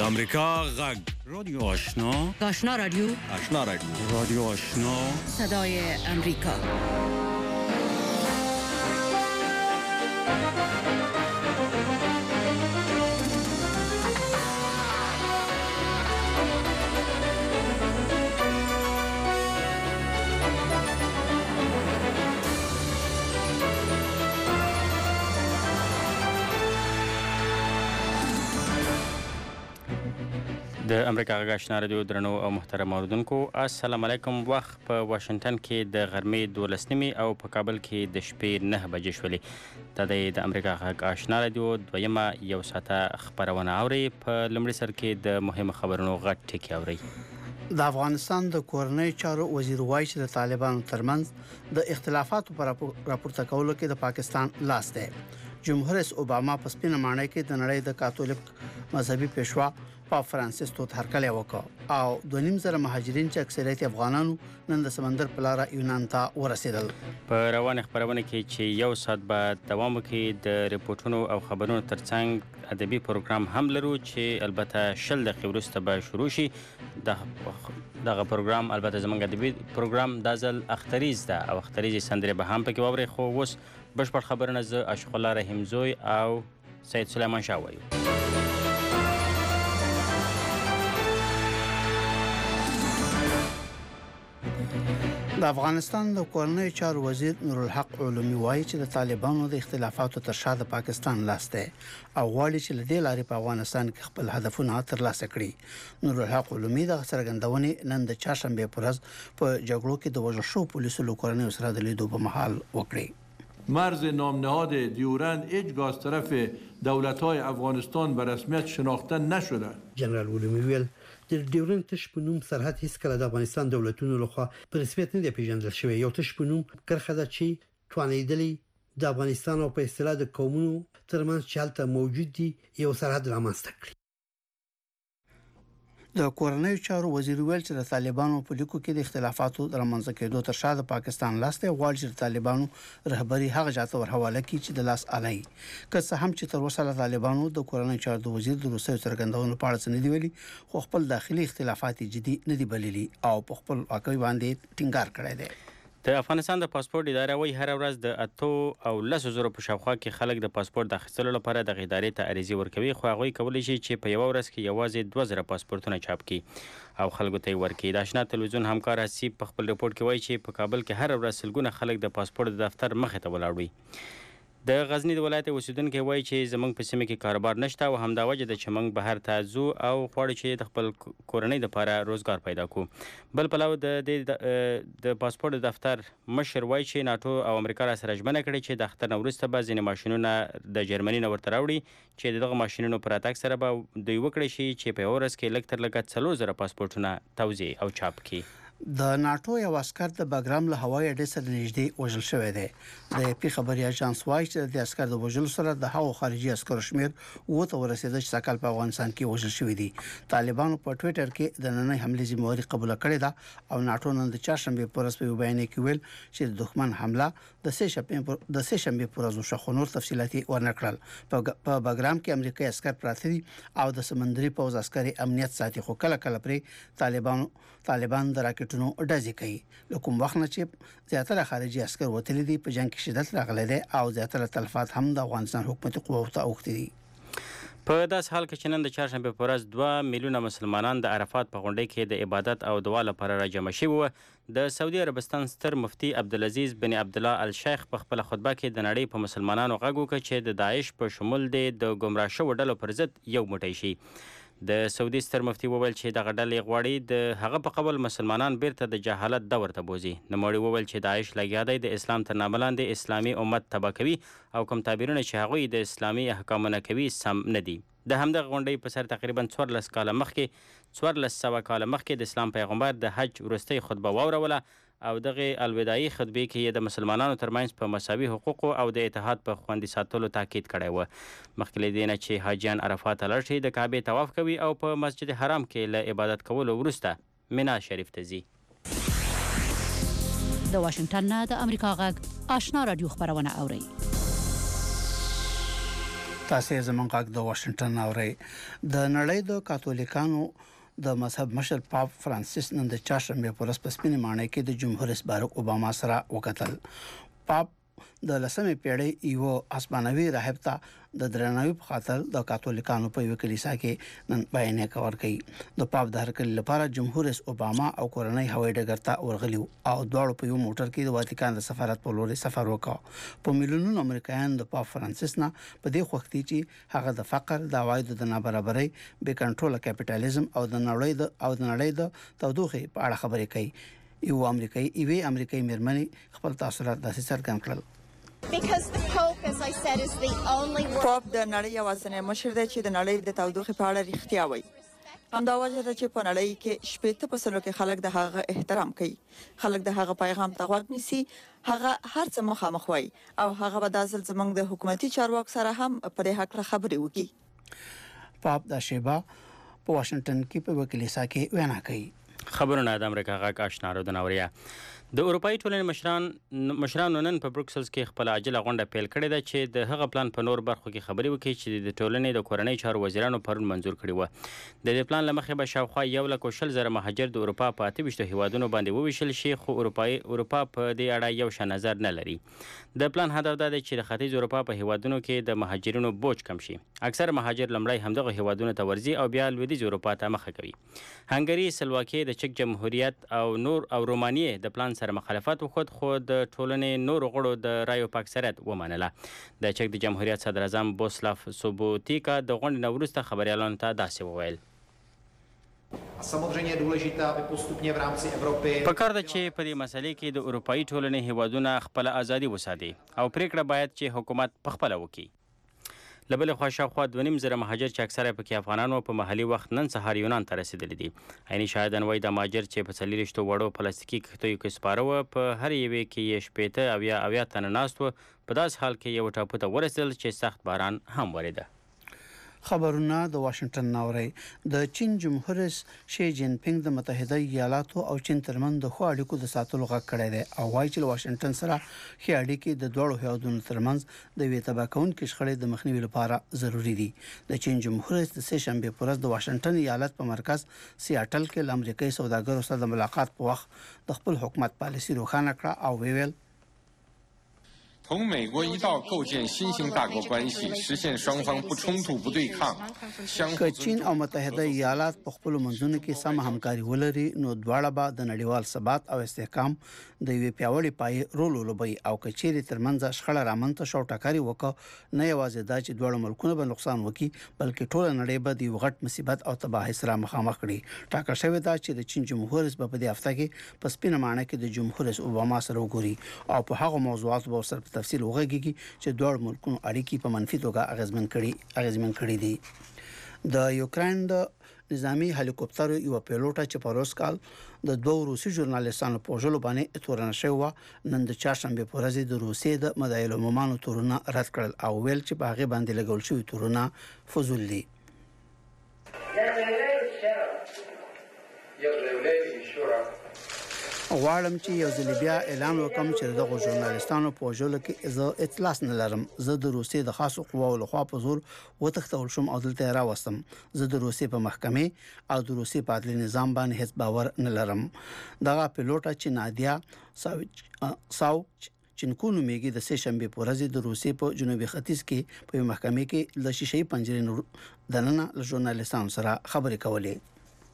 امریکا غږ رادیو آشنا آشنا رادیو رادیو آشنا صدای امریکا. د امریکا غږ آشنا رادیو درنو او محترم اوریدونکو السلام علیکم. وخت په واشنگټن کې د غرمې 12 او په کابل کې د شپې 9 بجې شولې. دا د امریکا غږ آشنا رادیو دویمه یو ساعته خبرونه اوري. په لومړي سر کې د مهمو خبرونو غټ ټکی اوري. د افغانستان د کورنۍ چارو وزیر وایي چې د طالبانو ترمنځ د اختلافاتو پر راپورته کولو کې د پاکستان لاس دی. جمهور رئیس اوباما په سپینه ماڼۍ کې د نړۍ د کاتولیک مذهبي پیشوا پاپ فرانسیس توت هرکلی وکړ او 2.5 مهاجرین چې اکثریت افغانانو نن د سمندر په لار یونان ته ورسېدل. په روانه خبرونه کې چې یو ساعت بعد دوام کوي د ریپورتونو او خبرونو ترڅنګ ادبي پروګرام هم لرو چې البته 10 دقیقې وروسته به شروع شي. دغه پروګرام البته زموږ ادبي پروګرام د ځل اختریز ده او اختریزي سندرې به هم پکې واوري. خو اوس بشپړ خبرونه زه عاشق الله رحیم زوی او سید سلیمان شاه وایو. د افغانستان د کورنۍ چارو وزیر نورالحق علومي وایي چې د طالبانو د اختلافاتو تر شا د پاکستان لاس دی او غواړي چې له دې لارې په افغانستان کې خپل هدفونه ترلاسه کړي. نورالحق علومي د څرګندونې نن د چهارشنبه پر ورځ په جګړو کې د وژل شوو پولیسو له کورنۍ سره د لیدو په مهال وکړي. مرز نامنهاد دیورند هیچگاه از طرف دولت‌های افغانستان به رسمیت شناخته نشده. جنرال علومي ویل د ډیورند تش په نوم سرحد هیڅ کله د افغانستان دولتونو لخوا په رسمیت نه دی پیژندل شوی. یو تش په نوم کرخه ده چې توانیدلی د افغانستان او په اصطلاح د قومونو ترمنځ چالت موجود دي یو سرحد رامنځته کړي. د کورنۍ چارو وزیر ویل چې د طالبانو په لیکو کې د اختلافاتو د رامنځته کېدو تر شا د پاکستان لاس دی. غواړي چې طالبانو رهبری هغه ځای ور حواله کړي چې د لاس علي. که څه هم چې تر اوسه طالبانو د کورنۍ چارو د وزیر د روسي څرګندونو په اړه څه نه دی ویلي، خو خپل داخلي اختلافات جدي نه دی بللي او په خپل واقعي باندې ټینګار کړی دی. د افغانستان د پاسپورت اداره وایي هر ورځ د 8 او 10 زره په شاوخوا کې خلک د پاسپورت د اخیستلو لپاره د ادارې ته عریضې ورکوي. خو هغوی کولی شي چې په یو ورځ کې یوازې 2000 پاسپورتونه چاپ کړي او خلکو ته ورکړي. د آشنا تلویزیون همکار حسیب په خپل ریپورت کې وایي چې په کابل کې هر ورځ سلګونه خلک د پاسپورت دفتر مخې ته ولاړ وي. د غزنی د ولایت اوسیدونکو وایي چې زمونږ په سیمه کې کاروبار نشته او همدا وجه ده چې موږ بهر ته ځو او غواړو چې د خپل کورنۍ لپاره روزګار پیدا کړو. بل پلو د پاسپورت دفتر مشر وایي چې ناتو او امریکا را سره ژمنه کړې چې د اختر نه وروسته به ځینې ماشینونه د جرمني نه ورته راوړي چې دغه ماشینونو پر راتګ سره به دوی وکړي شي چې په ورځ کې لږ تر لږه 4000 پاسپورتونه توزیع او چاپ کړي. د ناتو یو عسكر د باګرام له هوایي اډې سره نږدې وژل شوی دی. د پی خبري اژانس وایي چې د عسكر د وژلو سره د هغو خارجي عسکرو شمیر وته ورسېد چې سکهال په افغانستان کې وژل شوی دی. طالبانو په ټوئیټر کې د نننۍ حمله ذمہواری قبول کړې ده او ناتو نن د چهارشنبه پر ورځ په بیان کې ویل چې د دښمن حمله د سه شنبه پر ورځ وشو. نور تفصيلات ورنکړل. په باګرام کې امریکایي عسكر پراته دي او د سمندري پوز عسکري امنیت ساتي، خو کله کله پر طالبان د راکټونو ډزې کوي. له کوم وخت نه چې زیاتره خارجي عسكر وتلي دي په جنگ کې شدت راغلی دی او زیاتره تلفات هم د افغانستان حکومت قواو ته اوښتي دي. په داس حال کې چې نن د چهارشنبه په ورځ 2 میلیونه مسلمانان د عرفات په غونډه کې د عبادت او دعا لپاره راجمع شوي وو. د سعودي عربستان ستر مفتي عبدالعزیز بن عبدالله الشیخ په خپل خطبه کې د نړۍ په مسلمانانو غږ وکړ چې د داعش په شمول د ګمراه شوو ډلو پر ضد یو موټی شي. د سعودي ستر مفتي وویل چې دغه ډلې غواړي د هغه په قبول مسلمانان بیرته د جهالت دور ته بوزي. نوموړي وویل چې داعش لګیا دی د اسلام تر نامه لاندې اسلامي امت تباه کوي او کوم تعبیرونه چې هغوی د اسلامي احکامونه کوي سم نه دي. د همدغه غونډې په سر تقریبا 1400 کاله مخکې د اسلام پیغمبر د حج وروستۍ خطبه واوروله او دغه الوداعي خطبې کې د مسلمانانو ترمنځ په مساوي حقوقو او د اتحاد په خوندي ساتلو تاکید کړی و. مخکې له دې نه چې حاجیان عرفات ته لاړ شي د کعبې طواف کوي او په مسجد حرام کې له عبادت کولو وروسته مینا شریف ته ځي. د واشنگټن نه د امریکا غږ آشنا رادیو خبرونه اوري. تاسو زمونږ غږ د واشنگټن اورئ د نړۍ د کاتولیکانو د مذهب مشر پاپ فرانسیس نن د چاشنبه پر ورځ په سپینې ماڼۍ کې د جمهور رئیس بارک اوباما سره وکتل. پاپ د لسمې پیړۍ یو اسمانوي راهب ته د درناوي په خاطر د کاتولیکانو په یو کلیسا کې نن بیانیه کور کوي. د پاپ د هرکلی لپاره جمهور رئیس اوباما او کورنۍ هوایي ډګر ته ورغلی او دواړو په یو موټر کې د واتیکان د سفارت په لور سفر وکړ. په میلیونونو امریکایان د پاپ فرانسیس نه په دې وخت کې چې هغه د فقر، د عوایدو د نابرابرۍ، بې کنټروله کیپټالیزم او د نړۍ د تودوخې په اړه خبرې کوي. یو امریکایي مېرمنې خپل تاثرات داسې څرګند کړل. Because the Pope, as I said, is the only پاپ د نړۍ یوازینی مشر دی چې د نړۍ د تودوخې په اړه رښتیا وایي. همدا وجه ده چې په نړۍ کې 80% کې خلک د هغه احترام کوي. خلک د هغه پیغام ته غوږ نیسي. هغه هر څه مخامخ وایي او هغه به د ځل زمنګ د حکومتي چارواکو سره هم په دې حق خبرې وکړي. پاپ د شیبا په واشنگټن کې په وکیلیسا کې وینا کوي. خبرونه د امریکا غاک آشنا رو د نوریا. د اروپאי ټولنې مشرانو نن په بروکسلز کې خپل عاجله غونډه پیل کړې ده چې د هغه پلان په نور برخو کې خبرې وکړي چې د ټولنې د کورنۍ چارو وزیرانو پرون منزور کړی و. د دې پلان لمخې به شاوخوا 1,20,000 مهاجر د اروپا په 28 هیوادونو باندې وویشل شي، خو اروپا په دې اړه یو شان نظر نه لري. د پلان هدف دا دی چې د ختیځ اروپا په هیوادونو کې د مهاجرینو بوج کم شي. اکثر مهاجر لمړی همدغه هیوادونو ته ورځي او بیا لویدیځ اروپا ته مخه کوي. هنګری، سلواکي، د چک جمهوریت او رومانیې د پلان سره مخالفت وکړ، خو د ټولنې نور غړو د رایو په اکثریت ومنله. د چک د جمهوریت صدر اعظم بوسلاف سوبوتیکا د غونډې نه وروسته خبریالانو ته داسې وویل. samozřejmě je důležité, aby postupně v rámci Evropy پکار ده چې په دې مسلې کې د اروپאי ټولنې هیوادونه خپل ازادي وساتي او پریکړه باید چې حکومت په خپل وکړي. لبل خو شاوخوا 2.5 مهاجر چې اکثره پکې افغانانو په محلي وخت نن سهار یونان ته رسیدلي دي. عیني شاهدان وایي د مهاجر چې په 40 وړو پلاستیکي کښتیو کې سپاره وو، په هر یوې کې یې شپېته اویا تنه ناست وو. په داسې حال کې یو ټاپو ته ورسېدل چې سخت باران هم وریده. خبرونه د واشنگټن ناوري. د چین جمهور رئیس شي جین پینګ د متحده ایالاتو او چین ترمن د خو اړیکو د ساتلو غږ کړی دی او وايي چې واشنگټن سره خې اړیکې د دوړو هیوادونو ترمنځ د وی تباکون کې شخړې د مخنیوي لپاره ضروری دي. د چین جمهور رئیس د سه شنبه پر ورځ د واشنگټن ایالت په مرکز سیاټل کې د امریکایي سوداګرو سره د ملاقات په وخت د خپل حکومت پالیسي روښانه کړه او ویل 从美国一道构建新型大国关系，实现双方不冲突、不对抗。 که چین او متحده ایالات په خپل منځونو کې سم همکاري ولري نو دواړه به د نړیوال ثبات او استحکام د یو پیاوړي پای رول ولوبي او کچېری ترمنځ شخړه رامنځته شو ټکاري وکړه نه یوازې دا چې دواړه ملکونه به نقصان وکړي بلکې ټول نړۍ به د یو غټ مصیبت او تباہي سره مخامخ کړي. ټاکل شوی دا چې د چین جمهور رئیس په دې هفته کې په سپینه ماڼۍ کې د جمهور رئیس اوباما سره وګوري او په هغه موضوعاتو به سره تفصیل وغږیږي چې دوه ملکونو اړیکې په منفي توګه اغیزمن کړي دي. د یوکرين د نظامی هلیکوپټر یو پیلوټ چې په روس کال د دوه روسي ژورنالیستانو په وژلو باندې تورن شوی نن د چاشنبه په ورځ د روسي د مدایلو مومانو تورونه رد کړل او ویل چې په هغه باندې لګول شوی تورونه فضول دي. غواړم چې یو ځل بیا اعلان وکم چې دغه ژورنالیستانو په وژلو کې زه اطلاع نه لرم. زه د روسي د خاصو قواو لخوا په زور وتښتول شم او دلته راوستم. زه د روسي په محکمې او د روسي په عدلي نظام باندې هیڅ باور نه لرم. دغه پیلوټ چې نادیا چینکونو میګي د سه شنبه په ورځ د روسي په جنوبي ختیځ کې په محکمې کې د شیشې پنجرې دننه له ژورنالیستانو سره خبرې کولې.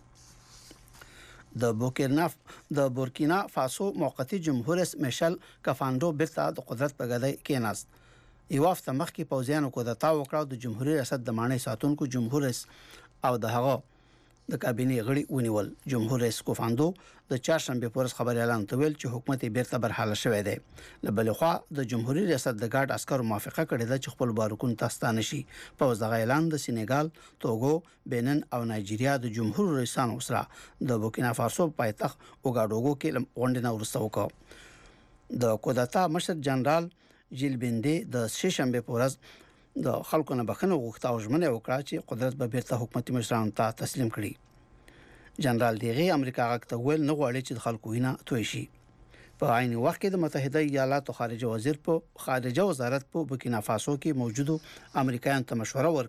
د بورکینا فاسو موقتی جمهور رئیس میشل کافاندو بیرته د قدرت په ګدای کېناست. یو وخت مخکې پوځیانو کو د تاو کړو د جمهوریت ریاست د مانۍ ساتونکو جمهور رئیس او د هغه د کابینې غړي ونیول. جمهور رئیس کوفاندو د چهارشنبه په ورځ خبري اعلان وکړ چې حکومت بیرته برحاله شوی دی. له بلخوا د جمهوریت ریاست د ګارد عسکرو موافقه کړې ده چې خپل بارکون تاستانه شي. په وځغه اعلان د سینیګال، توګو، بینن او نایجیریا د جمهور رئیسانو سره د بورکینا فاسو پایتخت اوګاډوګو کې غونډه نه ورسته وکړه. د کودتا مشر جنرال جیل بندې د سه شنبه په ورځ د خلکو نه بخنه غوښته او ژمنه وکړه چې قدرت به بیرته حکومتي مشرانو ته تسلیم کړي. جنرال دیغه امریکا غاکته ویل نه غواړي چې د خلکو وینه توی شي. په عین وخت کې د متحده ایالاتو خارجه وزارت په بورکینا فاسو کې موجودو امریکایانو ته مشوره